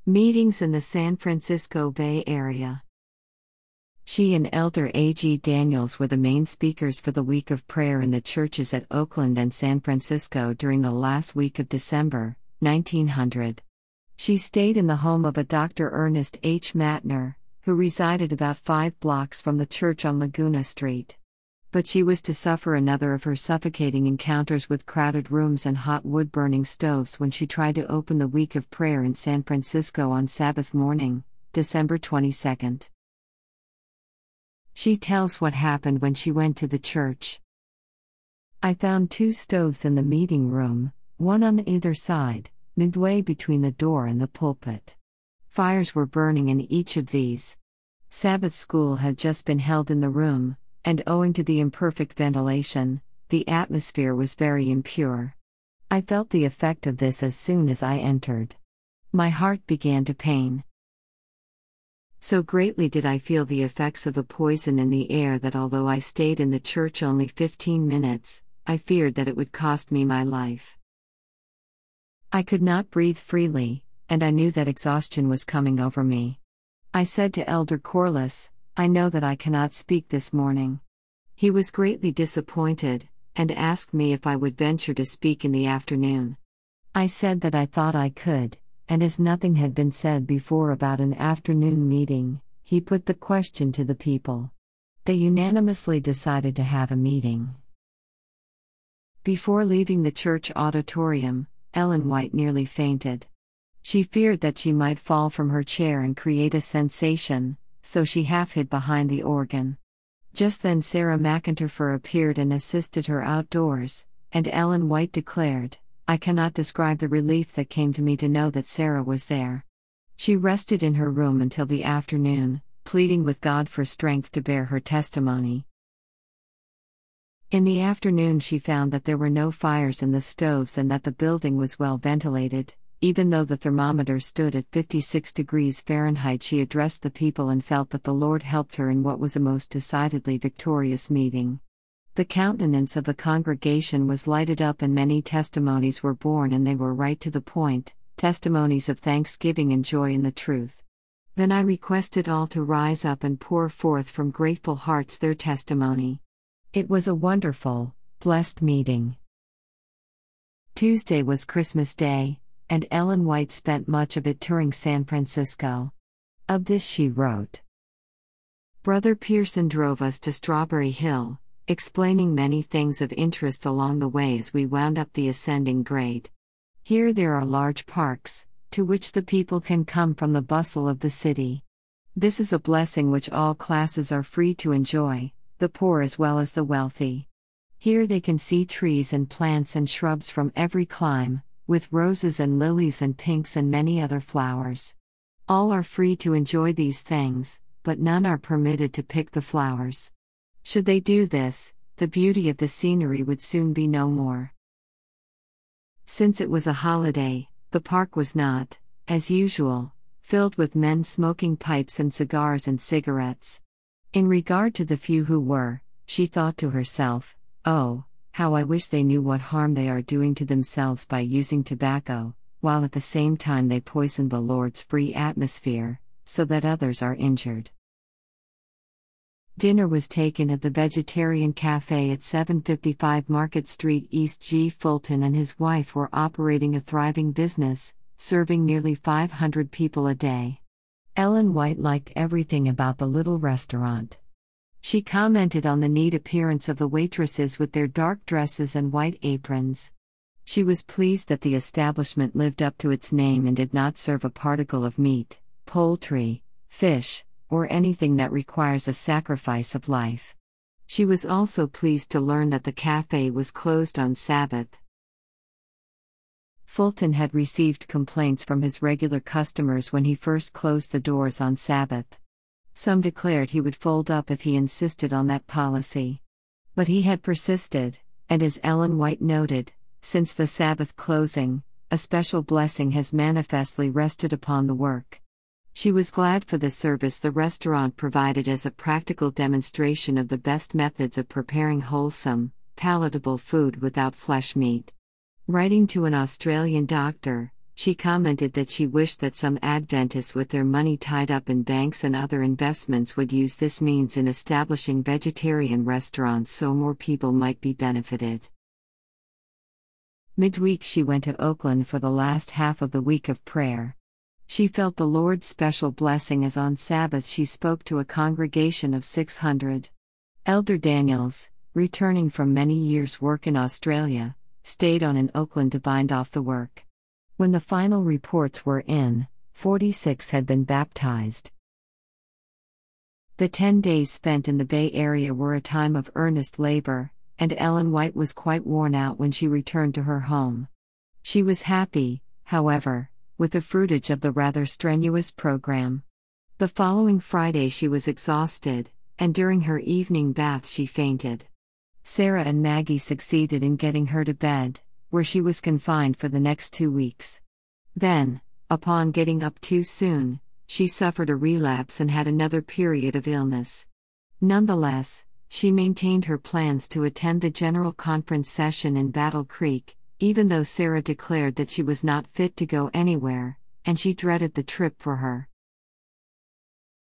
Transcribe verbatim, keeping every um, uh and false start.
Meetings in the San Francisco Bay Area. She and Elder A G Daniels were the main speakers for the week of prayer in the churches at Oakland and San Francisco during the last week of December, nineteen hundred. She stayed in the home of a Doctor Ernest H. Matner, who resided about five blocks from the church on Laguna Street. But she was to suffer another of her suffocating encounters with crowded rooms and hot wood-burning stoves when she tried to open the week of prayer in San Francisco on Sabbath morning, December twenty-second. She tells what happened when she went to the church. "I found two stoves in the meeting room, one on either side, midway between the door and the pulpit. Fires were burning in each of these. Sabbath school had just been held in the room, and owing to the imperfect ventilation, the atmosphere was very impure. I felt the effect of this as soon as I entered. My heart began to pain. So greatly did I feel the effects of the poison in the air that although I stayed in the church only fifteen minutes, I feared that it would cost me my life. I could not breathe freely, and I knew that exhaustion was coming over me. I said to Elder Corliss, 'I know that I cannot speak this morning.' He was greatly disappointed, and asked me if I would venture to speak in the afternoon. I said that I thought I could, and as nothing had been said before about an afternoon meeting, he put the question to the people. They unanimously decided to have a meeting." Before leaving the church auditorium, Ellen White nearly fainted. She feared that she might fall from her chair and create a sensation, so she half hid behind the organ. Just then Sarah McIntyre appeared and assisted her outdoors, and Ellen White declared, "I cannot describe the relief that came to me to know that Sarah was there." She rested in her room until the afternoon, pleading with God for strength to bear her testimony. In the afternoon she found that there were no fires in the stoves and that the building was well ventilated. Even though the thermometer stood at fifty-six degrees Fahrenheit, she addressed the people and felt that the Lord helped her in what was a most decidedly victorious meeting. The countenance of the congregation was lighted up and many testimonies were born, and they were right to the point, testimonies of thanksgiving and joy in the truth. Then I requested all to rise up and pour forth from grateful hearts their testimony. It was a wonderful, blessed meeting. Tuesday was Christmas Day, and Ellen White spent much of it touring San Francisco. Of this she wrote, "Brother Pearson drove us to Strawberry Hill, explaining many things of interest along the way as we wound up the ascending grade. Here there are large parks, to which the people can come from the bustle of the city. This is a blessing which all classes are free to enjoy, the poor as well as the wealthy. Here they can see trees and plants and shrubs from every clime, with roses and lilies and pinks and many other flowers. All are free to enjoy these things, but none are permitted to pick the flowers. Should they do this, the beauty of the scenery would soon be no more." Since it was a holiday, the park was not, as usual, filled with men smoking pipes and cigars and cigarettes. In regard to the few who were, she thought to herself, "Oh, how I wish they knew what harm they are doing to themselves by using tobacco, while at the same time they poison the Lord's free atmosphere, so that others are injured." Dinner was taken at the Vegetarian Cafe at seven fifty-five Market Street East. G. Fulton and his wife were operating a thriving business, serving nearly five hundred people a day. Ellen White liked everything about the little restaurant. She commented on the neat appearance of the waitresses with their dark dresses and white aprons. She was pleased that the establishment lived up to its name and did not serve a particle of meat, poultry, fish, or anything that requires a sacrifice of life. She was also pleased to learn that the cafe was closed on Sabbath. Fulton had received complaints from his regular customers when he first closed the doors on Sabbath. Some declared he would fold up if he insisted on that policy. But he had persisted, and as Ellen White noted, since the Sabbath closing, a special blessing has manifestly rested upon the work. She was glad for the service the restaurant provided as a practical demonstration of the best methods of preparing wholesome, palatable food without flesh meat. Writing to an Australian doctor, She commented that she wished that some Adventists with their money tied up in banks and other investments would use this means in establishing vegetarian restaurants so more people might be benefited. Midweek she went to Oakland for the last half of the week of prayer. She felt the Lord's special blessing as on Sabbath she spoke to a congregation of six hundred. Elder Daniels, returning from many years' work in Australia, stayed on in Oakland to bind off the work. When the final reports were in, forty-six had been baptized. The ten days spent in the Bay Area were a time of earnest labor, and Ellen White was quite worn out when she returned to her home. She was happy, however, with the fruitage of the rather strenuous program. The following Friday she was exhausted, and during her evening bath she fainted. Sarah and Maggie succeeded in getting her to bed, where she was confined for the next two weeks. Then, upon getting up too soon, she suffered a relapse and had another period of illness. Nonetheless, she maintained her plans to attend the General Conference session in Battle Creek, even though Sarah declared that she was not fit to go anywhere, and she dreaded the trip for her.